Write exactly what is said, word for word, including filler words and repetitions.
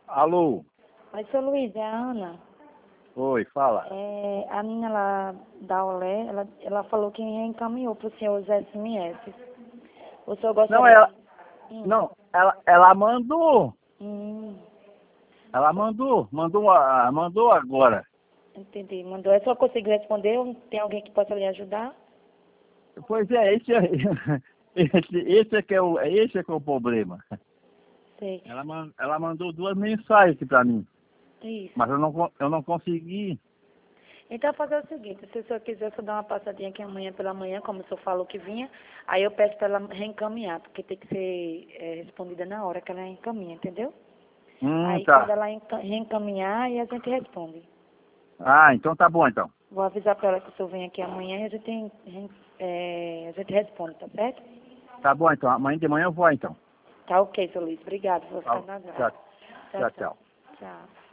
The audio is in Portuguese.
Alô? Oi, seu Luiz, é a Ana. Oi, fala. É, a menina lá da Olé, ela, ela falou que encaminhou para o senhor os S M S. O senhor gostaria... Não, ela, Hum, não, ela, ela mandou. hum, Ela mandou, mandou, a- mandou agora. entendi. Mandou. É só conseguiu responder? Ou tem alguém que possa lhe ajudar? Pois é, esse é, esse, esse é que é o, esse é que é o problema. Sei. Ela, man, ela mandou duas mensagens para mim, Isso. mas eu não, con- eu não consegui. Então, fazer o seguinte, se o senhor quiser, só dar uma passadinha aqui amanhã pela manhã, como o senhor falou que vinha, aí eu peço para ela reencaminhar, porque tem que ser é, respondida na hora que ela reencaminha, entendeu? Hum, Aí, quando tá. ela enca- reencaminhar, aí a gente responde. Ah, então tá bom então. Vou avisar para ela que o senhor vem aqui amanhã e a gente, é, a gente responde, tá certo? Tá bom então. Amanhã de manhã eu vou então. Tá ok, seu Luiz. Obrigado. Vou ficar Falou. na Tchau, guarda. Tchau, tchau, tchau. tchau. Tchau.